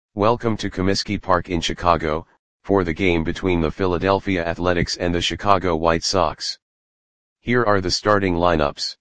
Welcome to Comiskey Park in Chicago, for the game between the Philadelphia Athletics and the Chicago White Sox. Here are the starting lineups.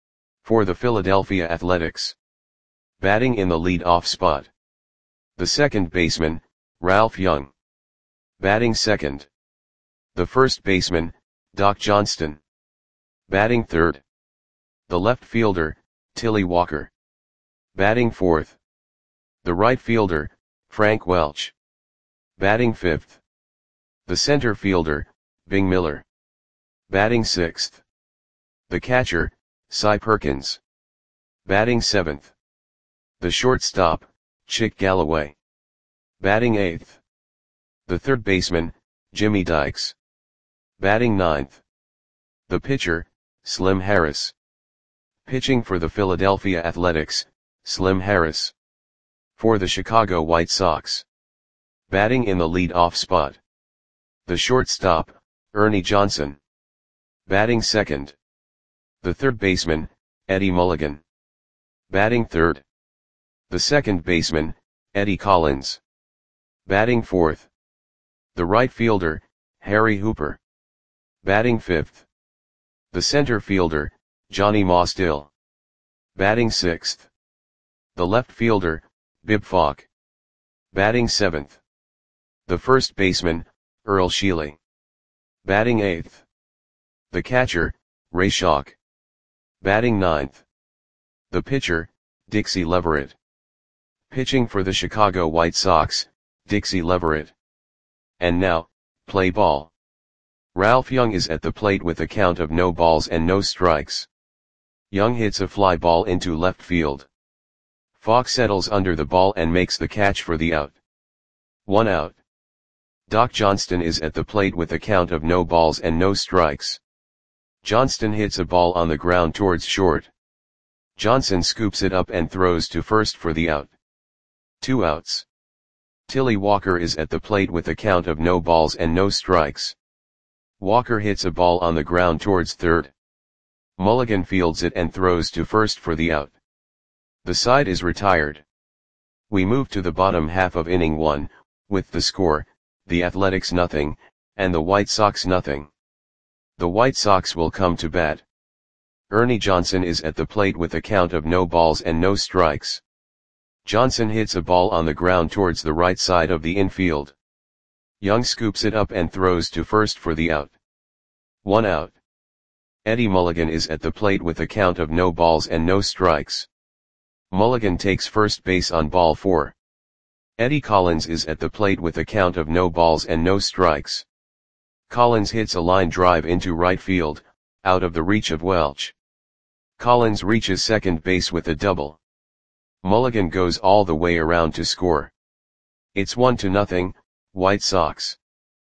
For the Philadelphia Athletics. Batting in the lead-off spot. The second baseman, Ralph Young. Batting second. The first baseman, Doc Johnston. Batting third. The left fielder, Tilly Walker. Batting fourth. The right fielder, Frank Welch. Batting fifth. The center fielder, Bing Miller. Batting sixth. The catcher, Cy Perkins. Batting seventh. The shortstop, Chick Galloway. Batting eighth. The third baseman, Jimmy Dykes. Batting ninth. The pitcher, Slim Harris. Pitching for the Philadelphia Athletics, Slim Harris. For the Chicago White Sox. Batting in the lead-off spot. The shortstop, Ernie Johnson. Batting second. The third baseman, Eddie Mulligan. Batting third. The second baseman, Eddie Collins. Batting fourth. The right fielder, Harry Hooper. Batting fifth. The center fielder, Johnny Mostill. Batting sixth. The left fielder, Bib Falk. Batting seventh. The first baseman, Earl Sheely. Batting eighth. The catcher, Ray Schock. Batting ninth. The pitcher, Dixie Leverett. Pitching for the Chicago White Sox, Dixie Leverett. And now, play ball. Ralph Young is at the plate with a count of no balls and no strikes. Young hits a fly ball into left field. Falk settles under the ball and makes the catch for the out. 1 out. Doc Johnston is at the plate with a count of no balls and no strikes. Johnston hits a ball on the ground towards short. Johnson scoops it up and throws to first for the out. 2 outs. Tilly Walker is at the plate with a count of no balls and no strikes. Walker hits a ball on the ground towards third. Mulligan fields it and throws to first for the out. The side is retired. We move to the bottom half of inning 1, with the score, the Athletics nothing, and the White Sox nothing. The White Sox will come to bat. Ernie Johnson is at the plate with a count of no balls and no strikes. Johnson hits a ball on the ground towards the right side of the infield. Young scoops it up and throws to first for the out. 1 out. Eddie Mulligan is at the plate with a count of no balls and no strikes. Mulligan takes first base on ball 4. Eddie Collins is at the plate with a count of no balls and no strikes. Collins hits a line drive into right field, out of the reach of Welch. Collins reaches second base with a double. Mulligan goes all the way around to score. It's 1-0, White Sox.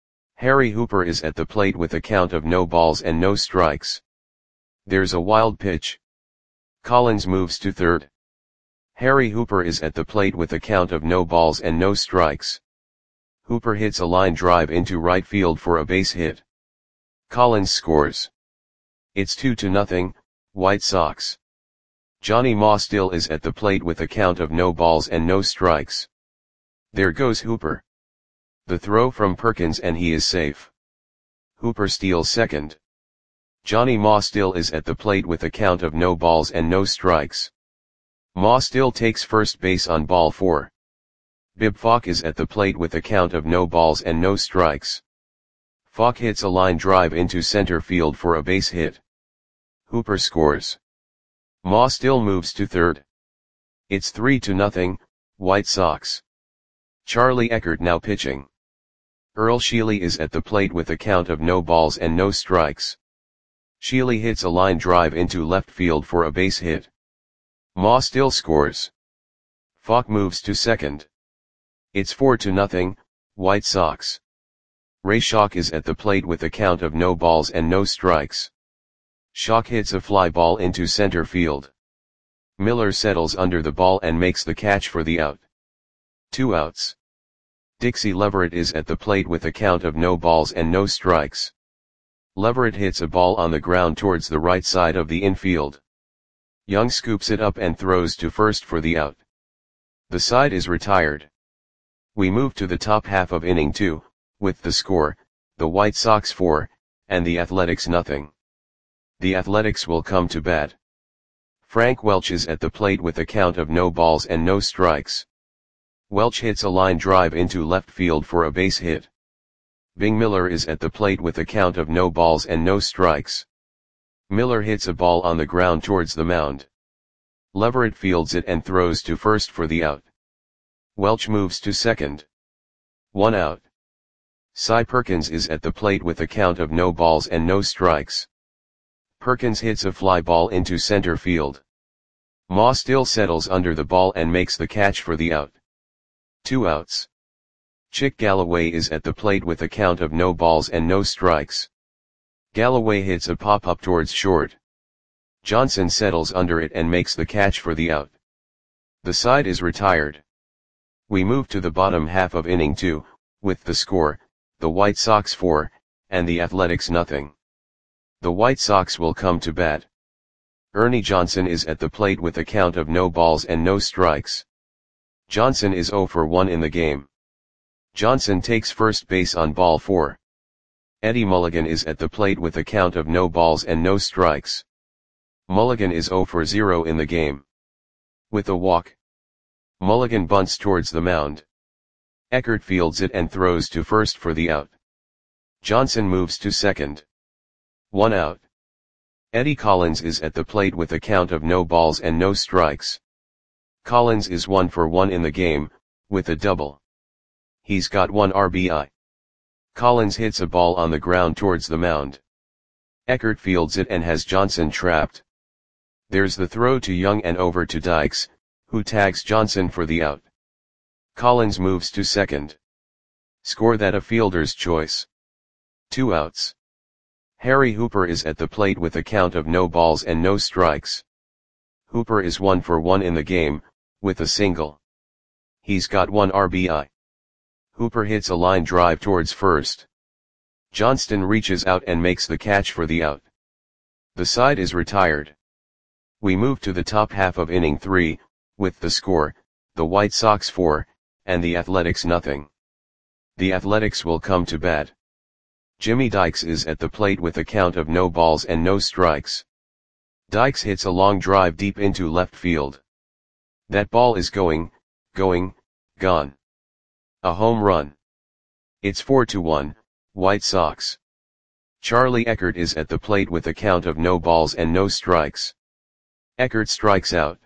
Harry Hooper is at the plate with a count of no balls and no strikes. There's a wild pitch. Collins moves to third. Harry Hooper is at the plate with a count of no balls and no strikes. Hooper hits a line drive into right field for a base hit. Collins scores. It's 2-0, White Sox. Johnny Mostill is at the plate with a count of no balls and no strikes. There goes Hooper. The throw from Perkins and he is safe. Hooper steals second. Johnny Mostill is at the plate with a count of no balls and no strikes. Mostill takes first base on ball 4. Bib Falk is at the plate with a count of no balls and no strikes. Falk hits a line drive into center field for a base hit. Hooper scores. Mostill moves to third. It's 3-0, White Sox. Charlie Eckert now pitching. Earl Sheely is at the plate with a count of no balls and no strikes. Sheely hits a line drive into left field for a base hit. Mostill scores. Falk moves to second. It's 4-0, White Sox. Ray Schock is at the plate with a count of no balls and no strikes. Schock hits a fly ball into center field. Miller settles under the ball and makes the catch for the out. 2 outs. Dixie Leverett is at the plate with a count of no balls and no strikes. Leverett hits a ball on the ground towards the right side of the infield. Young scoops it up and throws to first for the out. The side is retired. We move to the top half of inning 2, with the score, the White Sox 4, and the Athletics nothing. The Athletics will come to bat. Frank Welch is at the plate with a count of no balls and no strikes. Welch hits a line drive into left field for a base hit. Bing Miller is at the plate with a count of no balls and no strikes. Miller hits a ball on the ground towards the mound. Leverett fields it and throws to first for the out. Welch moves to second. 1 out. Cy Perkins is at the plate with a count of no balls and no strikes. Perkins hits a fly ball into center field. Ma still settles under the ball and makes the catch for the out. 2 outs. Chick Galloway is at the plate with a count of no balls and no strikes. Galloway hits a pop-up towards short. Johnson settles under it and makes the catch for the out. The side is retired. We move to the bottom half of inning 2, with the score, the White Sox 4, and the Athletics nothing. The White Sox will come to bat. Ernie Johnson is at the plate with a count of no balls and no strikes. Johnson is 0 for 1 in the game. Johnson takes first base on ball 4. Eddie Mulligan is at the plate with a count of no balls and no strikes. Mulligan is 0 for 0 in the game. With a walk, Mulligan bunts towards the mound. Eckert fields it and throws to first for the out. Johnson moves to second. 1 out. Eddie Collins is at the plate with a count of no balls and no strikes. Collins is 1 for 1 in the game, with a double. He's got 1 RBI. Collins hits a ball on the ground towards the mound. Eckert fields it and has Johnson trapped. There's the throw to Young and over to Dykes, who tags Johnson for the out. Collins moves to second. Score that a fielder's choice. 2 outs. Harry Hooper is at the plate with a count of no balls and no strikes. Hooper is 1 for 1 in the game, with a single. He's got 1 RBI. Hooper hits a line drive towards first. Johnston reaches out and makes the catch for the out. The side is retired. We move to the top half of inning 3, with the score, the White Sox 4, and the Athletics nothing. The Athletics will come to bat. Jimmy Dykes is at the plate with a count of no balls and no strikes. Dykes hits a long drive deep into left field. That ball is gone. A home run. It's 4-1, White Sox. Charlie Eckert is at the plate with a count of no balls and no strikes. Eckert strikes out.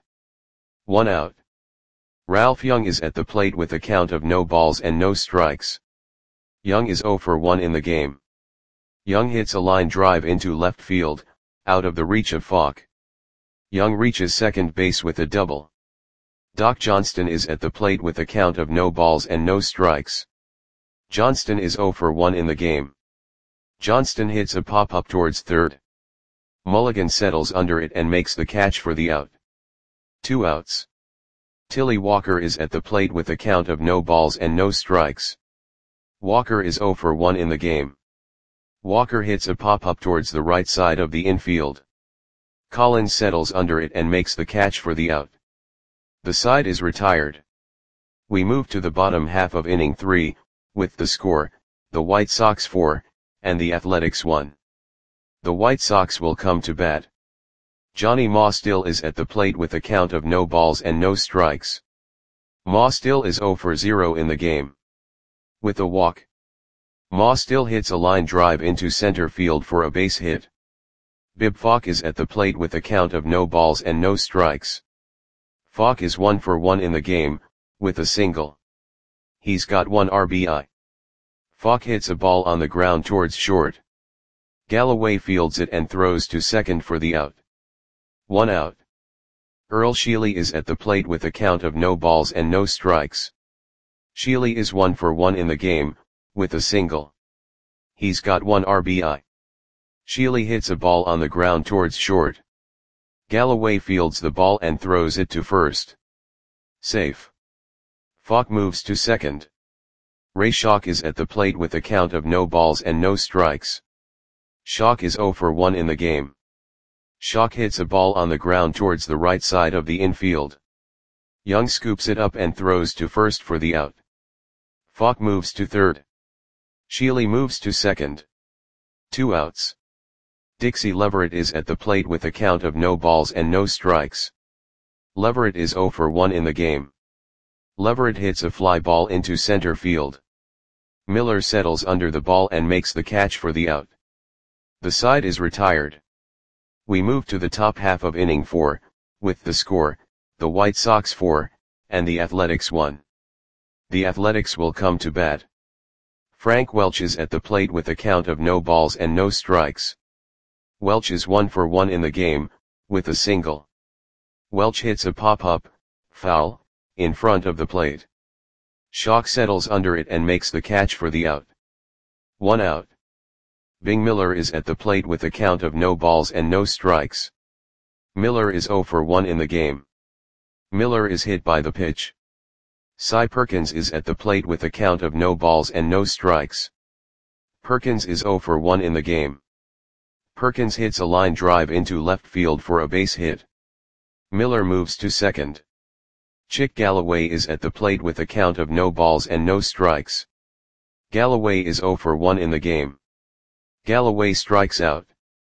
1 out. Ralph Young is at the plate with a count of no balls and no strikes. Young is 0 for 1 in the game. Young hits a line drive into left field, out of the reach of Falk. Young reaches second base with a double. Doc Johnston is at the plate with a count of no balls and no strikes. Johnston is 0 for 1 in the game. Johnston hits a pop-up towards third. Mulligan settles under it and makes the catch for the out. 2 outs. Tilly Walker is at the plate with a count of no balls and no strikes. Walker is 0 for 1 in the game. Walker hits a pop-up towards the right side of the infield. Collins settles under it and makes the catch for the out. The side is retired. We move to the bottom half of inning 3, with the score, the White Sox 4, and the Athletics 1. The White Sox will come to bat. Johnny Ma Still is at the plate with a count of no balls and no strikes. Ma Still is 0 for 0 in the game. With a walk, Ma Still hits a line drive into center field for a base hit. Bib Falk is at the plate with a count of no balls and no strikes. Falk is 1 for 1 in the game, with a single. He's got 1 RBI. Falk hits a ball on the ground towards short. Galloway fields it and throws to second for the out. 1 out. Earl Sheely is at the plate with a count of no balls and no strikes. Sheely is 1 for 1 in the game, with a single. He's got 1 RBI. Sheely hits a ball on the ground towards short. Galloway fields the ball and throws it to first. Safe. Falk moves to second. Ray Schock is at the plate with a count of no balls and no strikes. Schock is 0 for 1 in the game. Schock hits a ball on the ground towards the right side of the infield. Young scoops it up and throws to first for the out. Falk moves to third. Shealy moves to second. 2 outs. Dixie Leverett is at the plate with a count of no balls and no strikes. Leverett is 0 for 1 in the game. Leverett hits a fly ball into center field. Miller settles under the ball and makes the catch for the out. The side is retired. We move to the top half of inning 4, with the score, the White Sox 4, and the Athletics 1. The Athletics will come to bat. Frank Welch is at the plate with a count of no balls and no strikes. Welch is 1 for 1 in the game, with a single. Welch hits a pop-up, foul, in front of the plate. Schock settles under it and makes the catch for the out. 1 out. Bing Miller is at the plate with a count of no balls and no strikes. Miller is 0 for 1 in the game. Miller is hit by the pitch. Cy Perkins is at the plate with a count of no balls and no strikes. Perkins is 0 for 1 in the game. Perkins hits a line drive into left field for a base hit. Miller moves to second. Chick Galloway is at the plate with a count of no balls and no strikes. Galloway is 0 for 1 in the game. Galloway strikes out.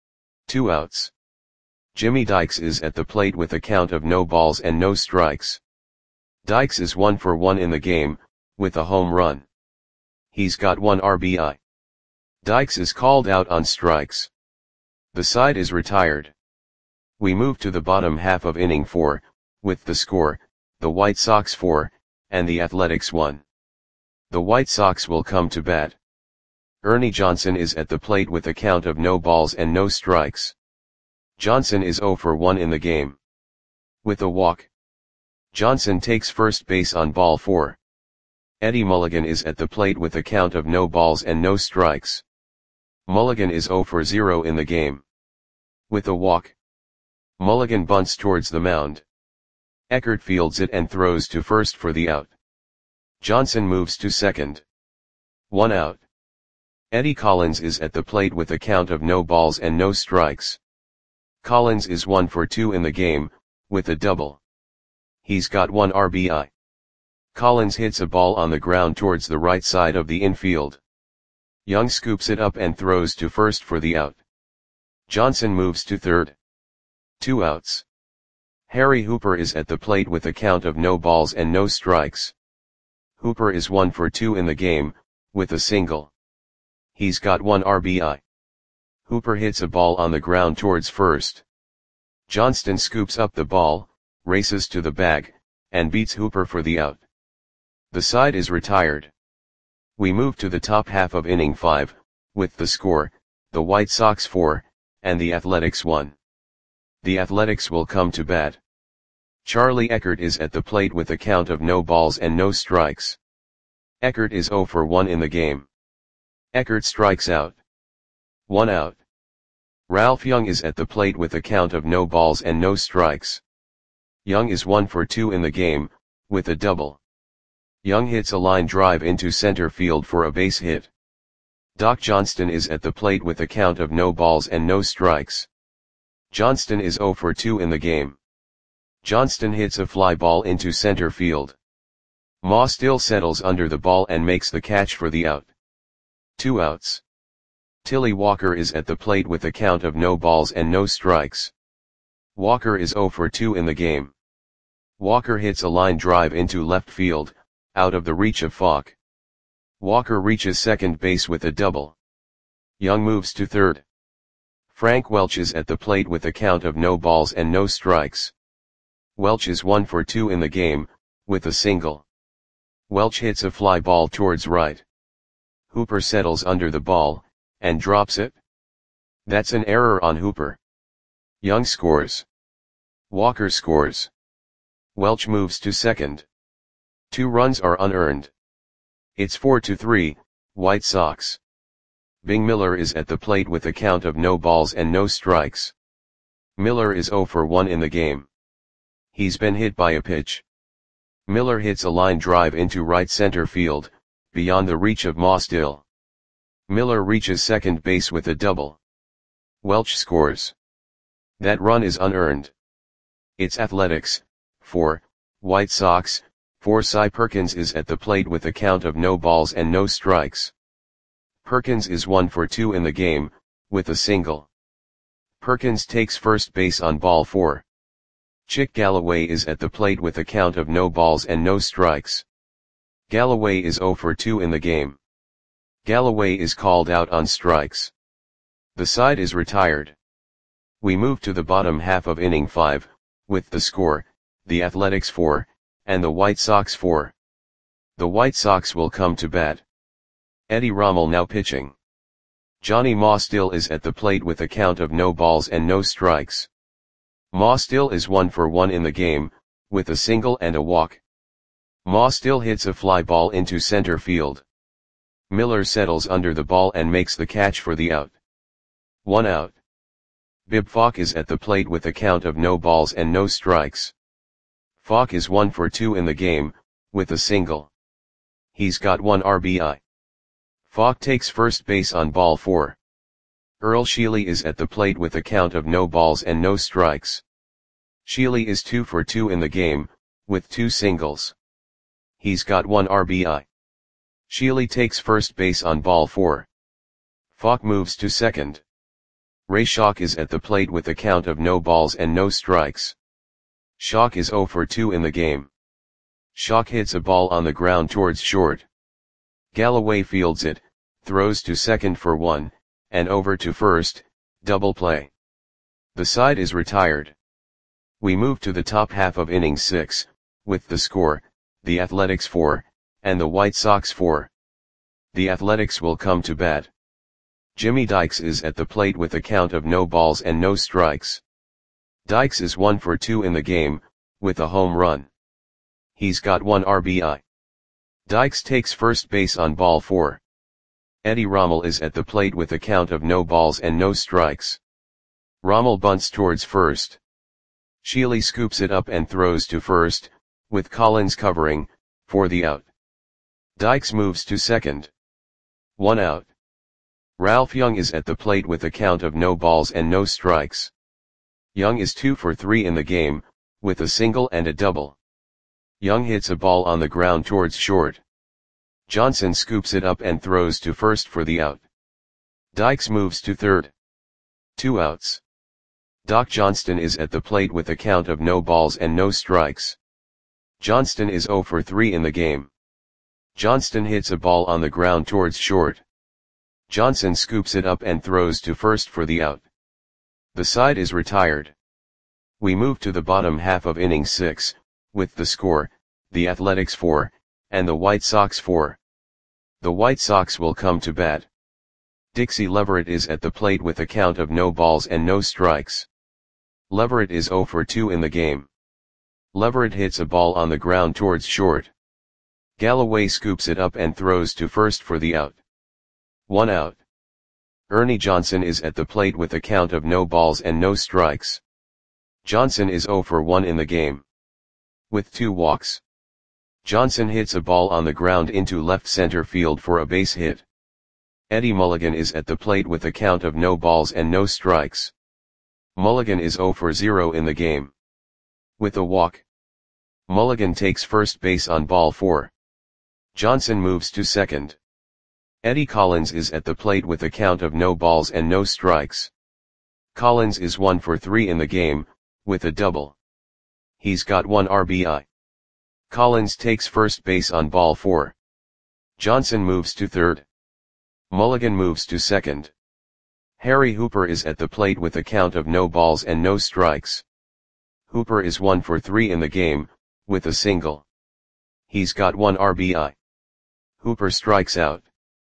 2 outs. Jimmy Dykes is at the plate with a count of no balls and no strikes. Dykes is 1 for 1 in the game, with a home run. He's got 1 RBI. Dykes is called out on strikes. The side is retired. We move to the bottom half of inning 4, with the score, the White Sox 4, and the Athletics 1. The White Sox will come to bat. Ernie Johnson is at the plate with a count of no balls and no strikes. Johnson is 0 for 1 in the game. With a walk. Johnson takes first base on ball 4. Eddie Mulligan is at the plate with a count of no balls and no strikes. Mulligan is 0 for 0 in the game. With a walk. Mulligan bunts towards the mound. Eckert fields it and throws to first for the out. Johnson moves to second. 1 out. Eddie Collins is at the plate with a count of no balls and no strikes. Collins is 1 for 2 in the game, with a double. He's got 1 RBI. Collins hits a ball on the ground towards the right side of the infield. Young scoops it up and throws to first for the out. Johnson moves to third. 2 outs. Harry Hooper is at the plate with a count of no balls and no strikes. Hooper is 1 for 2 in the game, with a single. He's got 1 RBI. Hooper hits a ball on the ground towards first. Johnston scoops up the ball, races to the bag, and beats Hooper for the out. The side is retired. We move to the top half of inning 5, with the score, the White Sox 4, and the Athletics 1. The Athletics will come to bat. Charlie Eckert is at the plate with a count of no balls and no strikes. Eckert is 0 for 1 in the game. Eckert strikes out. 1 out. Ralph Young is at the plate with a count of no balls and no strikes. Young is 1 for 2 in the game, with a double. Young hits a line drive into center field for a base hit. Doc Johnston is at the plate with a count of no balls and no strikes. Johnston is 0 for 2 in the game. Johnston hits a fly ball into center field. Ma still settles under the ball and makes the catch for the out. 2 outs. Tilly Walker is at the plate with a count of no balls and no strikes. Walker is 0 for 2 in the game. Walker hits a line drive into left field, out of the reach of Falk. Walker reaches second base with a double. Young moves to third. Frank Welch is at the plate with a count of no balls and no strikes. Welch is 1 for 2 in the game, with a single. Welch hits a fly ball towards right. Hooper settles under the ball, and drops it. That's an error on Hooper. Young scores. Walker scores. Welch moves to second. 2 runs are unearned. It's 4-3, White Sox. Bing Miller is at the plate with a count of no balls and no strikes. Miller is 0 for 1 in the game. He's been hit by a pitch. Miller hits a line drive into right center field, beyond the reach of Ma still. Miller reaches second base with a double. Welch scores. That run is unearned. It's Athletics, 4, White Sox, 4 Cy Perkins is at the plate with a count of no balls and no strikes. Perkins is 1 for 2 in the game, with a single. Perkins takes first base on ball 4. Chick Galloway is at the plate with a count of no balls and no strikes. Galloway is 0 for 2 in the game. Galloway is called out on strikes. The side is retired. We move to the bottom half of inning 5, with the score, the Athletics 4, and the White Sox 4. The White Sox will come to bat. Eddie Rommel now pitching. Johnny Ma still is at the plate with a count of no balls and no strikes. Ma still is 1 for 1 in the game, with a single and a walk. Ma still hits a fly ball into center field. Miller settles under the ball and makes the catch for the out. 1 out. Bib Falk is at the plate with a count of no balls and no strikes. Falk is 1 for 2 in the game, with a single. He's got 1 RBI. Falk takes first base on ball 4. Earl Sheely is at the plate with a count of no balls and no strikes. Sheely is 2 for 2 in the game, with 2 singles. He's got 1 RBI. Sheely takes first base on ball 4. Falk moves to second. Ray Schalk is at the plate with a count of no balls and no strikes. Schalk is 0 for 2 in the game. Schalk hits a ball on the ground towards short. Galloway fields it, throws to second for 1, and over to first, double play. The side is retired. We move to the top half of inning 6, with the score, the Athletics 4, and the White Sox 4. The Athletics will come to bat. Jimmy Dykes is at the plate with a count of no balls and no strikes. Dykes is 1 for 2 in the game, with a home run. He's got 1 RBI. Dykes takes first base on ball 4. Eddie Rommel is at the plate with a count of no balls and no strikes. Rommel bunts towards first. Sheely scoops it up and throws to first, with Collins covering, for the out. Dykes moves to second. 1 out. Ralph Young is at the plate with a count of no balls and no strikes. Young is 2 for 3 in the game, with a single and a double. Young hits a ball on the ground towards short. Johnson scoops it up and throws to first for the out. Dykes moves to third. 2 outs. Doc Johnston is at the plate with a count of no balls and no strikes. Johnston is 0 for 3 in the game. Johnston hits a ball on the ground towards short. Johnson scoops it up and throws to first for the out. The side is retired. We move to the bottom half of inning 6, with the score, the Athletics 4, and the White Sox 4. The White Sox will come to bat. Dixie Leverett is at the plate with a count of no balls and no strikes. Leverett is 0 for 2 in the game. Leverett hits a ball on the ground towards short. Galloway scoops it up and throws to first for the out. 1 out. Ernie Johnson is at the plate with a count of no balls and no strikes. Johnson is 0 for 1 in the game. With 2 walks. Johnson hits a ball on the ground into left center field for a base hit. Eddie Mulligan is at the plate with a count of no balls and no strikes. Mulligan is 0 for 0 in the game. With a walk. Mulligan takes first base on ball 4. Johnson moves to second. Eddie Collins is at the plate with a count of no balls and no strikes. Collins is 1 for 3 in the game, with a double. He's got 1 RBI. Collins takes first base on ball 4. Johnson moves to third. Mulligan moves to second. Harry Hooper is at the plate with a count of no balls and no strikes. Hooper is 1 for 3 in the game, with a single. He's got 1 RBI. Hooper strikes out.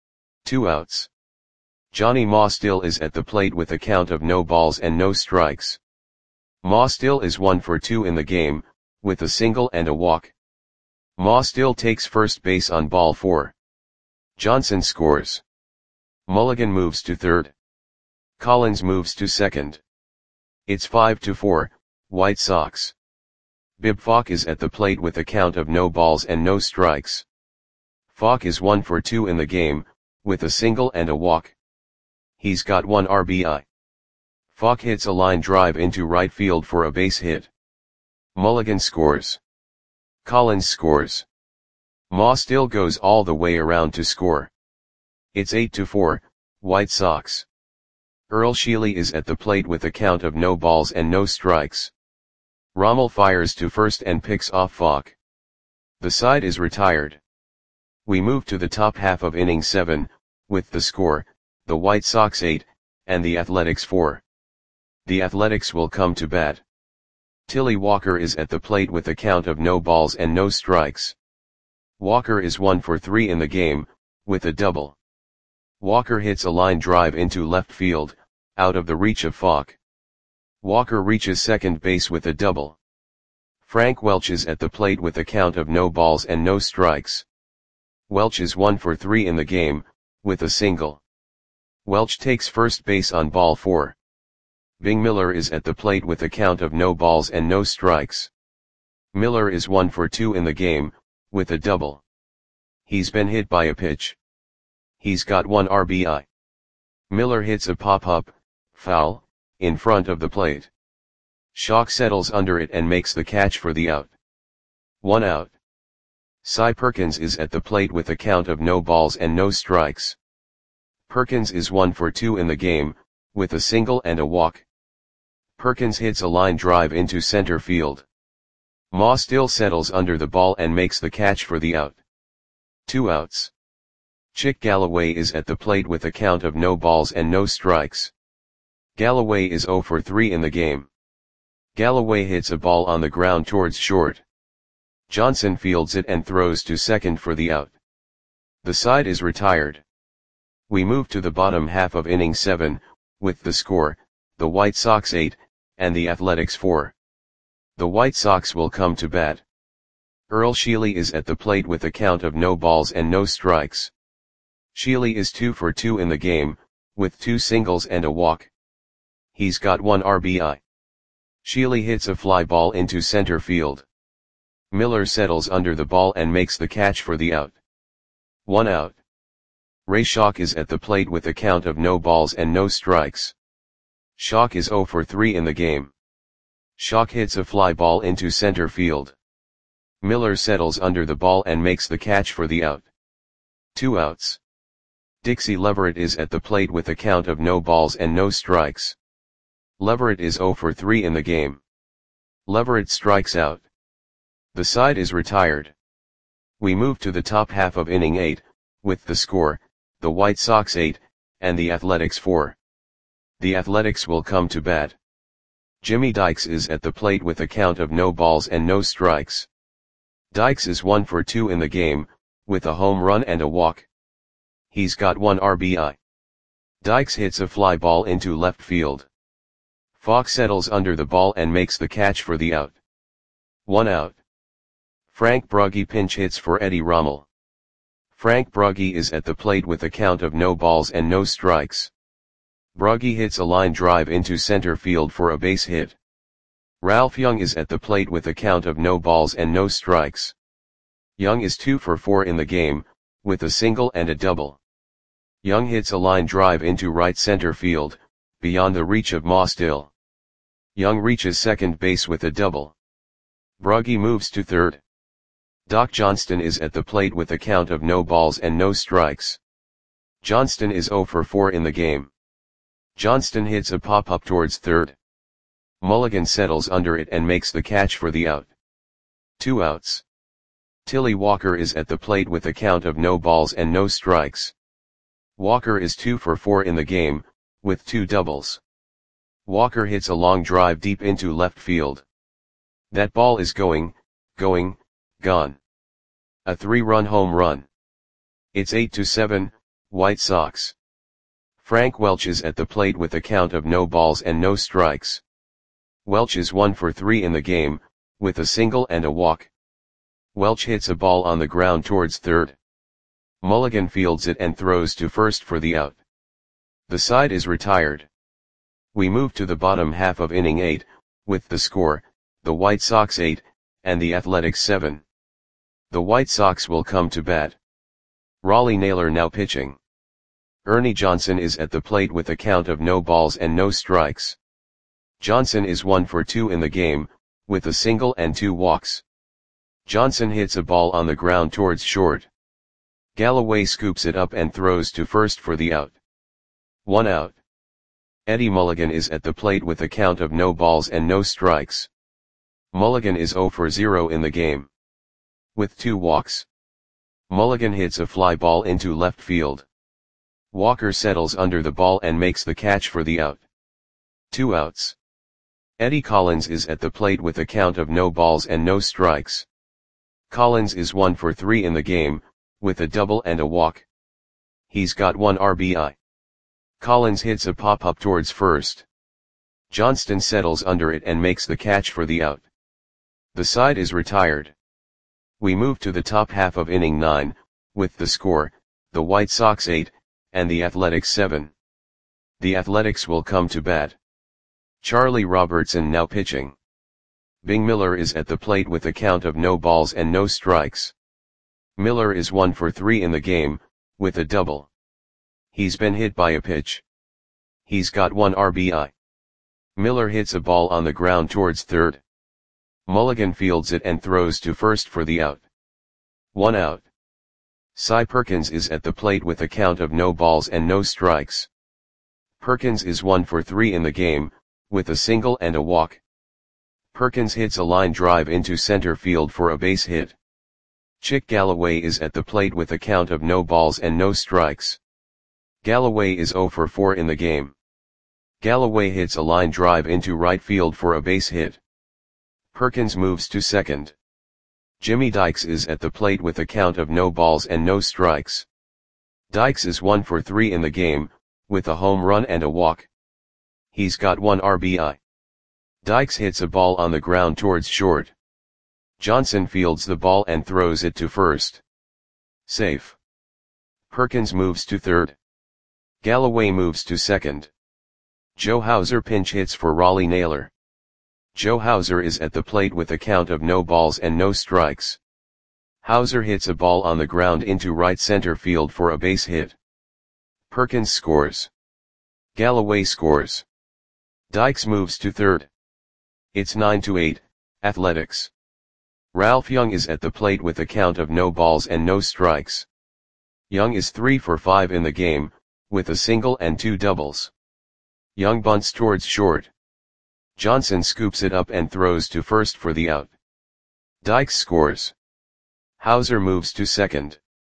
2 outs. Johnny Ma still is at the plate with a count of no balls and no strikes. Ma still is 1 for 2 in the game, with a single and a walk. Ma still takes first base on ball 4. Johnson scores. Mulligan moves to third. Collins moves to second. It's 5-4, White Sox. Bib Falk is at the plate with a count of no balls and no strikes. Falk is 1 for 2 in the game, with a single and a walk. He's got 1 RBI. Falk hits a line drive into right field for a base hit. Mulligan scores. Collins scores. Ma still goes all the way around to score. It's 8-4, White Sox. Earl Sheely is at the plate with a count of no balls and no strikes. Rommel fires to first and picks off Falk. The side is retired. We move to the top half of inning 7, with the score, the White Sox 8, and the Athletics 4. The Athletics will come to bat. Tilly Walker is at the plate with a count of no balls and no strikes. Walker is 1 for 3 in the game, with a double. Walker hits a line drive into left field, out of the reach of Falk. Walker reaches second base with a double. Frank Welch is at the plate with a count of no balls and no strikes. Welch is 1 for 3 in the game, with a single. Welch takes first base on ball 4. Bing Miller is at the plate with a count of no balls and no strikes. Miller is 1 for 2 in the game, with a double. He's been hit by a pitch. He's got 1 RBI. Miller hits a pop-up, foul, in front of the plate. Schock settles under it and makes the catch for the out. 1 out. Cy Perkins is at the plate with a count of no balls and no strikes. Perkins is 1 for 2 in the game, with a single and a walk. Perkins hits a line drive into center field. Ma still settles under the ball and makes the catch for the out. 2 outs. Chick Galloway is at the plate with a count of no balls and no strikes. Galloway is 0 for 3 in the game. Galloway hits a ball on the ground towards short. Johnson fields it and throws to second for the out. The side is retired. We move to the bottom half of inning 7, with the score, the White Sox 8, and the Athletics 4. The White Sox will come to bat. Earl Sheely is at the plate with a count of no balls and no strikes. Sheely is 2 for 2 in the game, with 2 singles and a walk. He's got 1 RBI. Sheely hits a fly ball into center field. Miller settles under the ball and makes the catch for the out. 1 out. Ray Schock is at the plate with a count of no balls and no strikes. Schock is 0 for 3 in the game. Schock hits a fly ball into center field. Miller settles under the ball and makes the catch for the out. 2 outs. Dixie Leverett is at the plate with a count of no balls and no strikes. Leverett is 0 for 3 in the game. Leverett strikes out. The side is retired. We move to the top half of inning 8, with the score, the White Sox 8, and the Athletics 4. The Athletics will come to bat. Jimmy Dykes is at the plate with a count of no balls and no strikes. Dykes is 1 for 2 in the game, with a home run and a walk. He's got 1 RBI. Dykes hits a fly ball into left field. Falk settles under the ball and makes the catch for the out. 1 out. Frank Brugge pinch hits for Eddie Rommel. Frank Brugge is at the plate with a count of no balls and no strikes. Brugge hits a line drive into center field for a base hit. Ralph Young is at the plate with a count of no balls and no strikes. Young is 2 for 4 in the game, with a single and a double. Young hits a line drive into right center field, beyond the reach of Ma Still. Young reaches second base with a double. Brugge moves to third. Doc Johnston is at the plate with a count of no balls and no strikes. Johnston is 0 for 4 in the game. Johnston hits a pop-up towards third. Mulligan settles under it and makes the catch for the out. 2 outs. Tilly Walker is at the plate with a count of no balls and no strikes. Walker is 2 for 4 in the game, with 2 doubles. Walker hits a long drive deep into left field. That ball is gone. A 3-run home run. It's 8-7, White Sox. Frank Welch is at the plate with a count of no balls and no strikes. Welch is 1 for 3 in the game, with a single and a walk. Welch hits a ball on the ground towards third. Mulligan fields it and throws to first for the out. The side is retired. We move to the bottom half of inning 8, with the score, the White Sox 8, and the Athletics 7. The White Sox will come to bat. Raleigh Naylor now pitching. Ernie Johnson is at the plate with a count of no balls and no strikes. Johnson is 1 for 2 in the game, with a single and 2 walks. Johnson hits a ball on the ground towards short. Galloway scoops it up and throws to first for the out. 1 out. Eddie Mulligan is at the plate with a count of no balls and no strikes. Mulligan is 0 for 0 in the game. With 2 walks. Mulligan hits a fly ball into left field. Walker settles under the ball and makes the catch for the out. 2 outs. Eddie Collins is at the plate with a count of no balls and no strikes. Collins is 1 for 3 in the game, with a double and a walk. He's got 1 RBI. Collins hits a pop-up towards first. Johnston settles under it and makes the catch for the out. The side is retired. We move to the top half of inning 9, with the score, the White Sox 8, and the Athletics 7. The Athletics will come to bat. Charlie Robertson now pitching. Bing Miller is at the plate with a count of no balls and no strikes. Miller is 1 for 3 in the game, with a double. He's been hit by a pitch. He's got 1 RBI. Miller hits a ball on the ground towards third. Mulligan fields it and throws to first for the out. 1 out. Cy Perkins is at the plate with a count of no balls and no strikes. Perkins is 1 for 3 in the game, with a single and a walk. Perkins hits a line drive into center field for a base hit. Chick Galloway is at the plate with a count of no balls and no strikes. Galloway is 0 for 4 in the game. Galloway hits a line drive into right field for a base hit. Perkins moves to second. Jimmy Dykes is at the plate with a count of no balls and no strikes. Dykes is 1 for 3 in the game, with a home run and a walk. He's got 1 RBI. Dykes hits a ball on the ground towards short. Johnson fields the ball and throws it to first. Safe. Perkins moves to third. Galloway moves to second. Joe Hauser pinch hits for Raleigh Naylor. Joe Hauser is at the plate with a count of no balls and no strikes. Hauser hits a ball on the ground into right center field for a base hit. Perkins scores. Galloway scores. Dykes moves to third. It's 9-8, Athletics. Ralph Young is at the plate with a count of no balls and no strikes. Young is 3 for 5 in the game, with a single and 2 doubles. Young bunts towards short. Johnson scoops it up and throws to first for the out. Dykes scores. Hauser moves to second.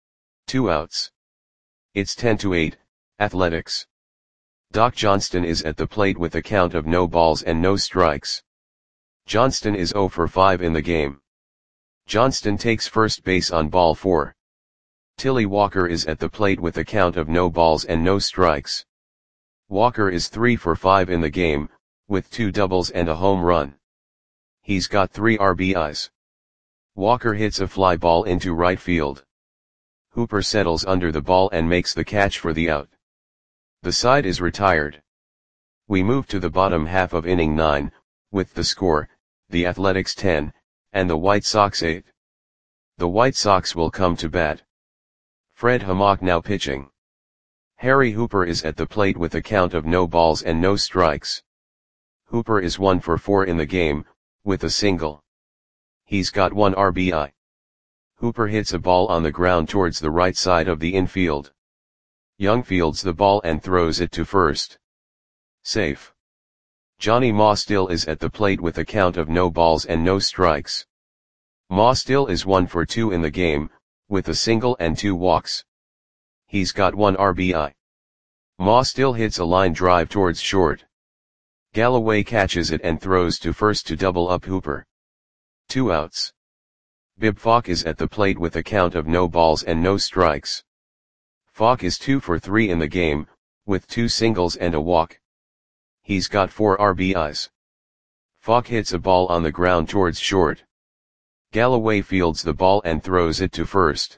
2 outs. It's 10-8, Athletics. Doc Johnston is at the plate with a count of no balls and no strikes. Johnston is 0 for 5 in the game. Johnston takes first base on ball 4. Tilly Walker is at the plate with a count of no balls and no strikes. Walker is 3 for 5 in the game, with 2 doubles and a home run. He's got 3 RBIs. Walker hits a fly ball into right field. Hooper settles under the ball and makes the catch for the out. The side is retired. We move to the bottom half of inning 9, with the score, the Athletics 10, and the White Sox 8. The White Sox will come to bat. Fred Hammock now pitching. Harry Hooper is at the plate with a count of no balls and no strikes. Hooper is 1 for 4 in the game, with a single. He's got 1 RBI. Hooper hits a ball on the ground towards the right side of the infield. Young fields the ball and throws it to first. Safe. Johnny Maustill is at the plate with a count of no balls and no strikes. Maustill is 1 for 2 in the game, with a single and 2 walks. He's got 1 RBI. Maustill hits a line drive towards short. Galloway catches it and throws to first to double up Hooper. 2 outs. Bib Falk is at the plate with a count of no balls and no strikes. Falk is 2 for 3 in the game, with 2 singles and a walk. He's got 4 RBIs. Falk hits a ball on the ground towards short. Galloway fields the ball and throws it to first.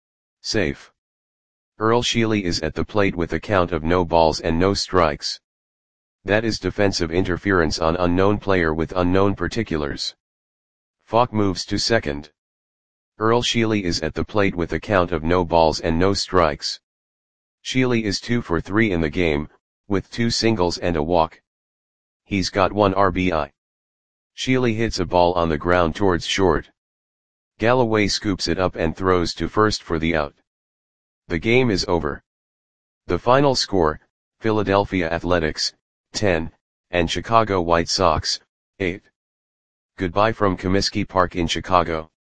Safe. Earl Sheely is at the plate with a count of no balls and no strikes. That is defensive interference on unknown player with unknown particulars. Falk moves to second. Earl Sheely is at the plate with a count of no balls and no strikes. Sheely is 2 for 3 in the game, with 2 singles and a walk. He's got 1 RBI. Sheely hits a ball on the ground towards short. Galloway scoops it up and throws to first for the out. The game is over. The final score, Philadelphia Athletics, 10, and Chicago White Sox, 8. Goodbye from Comiskey Park in Chicago.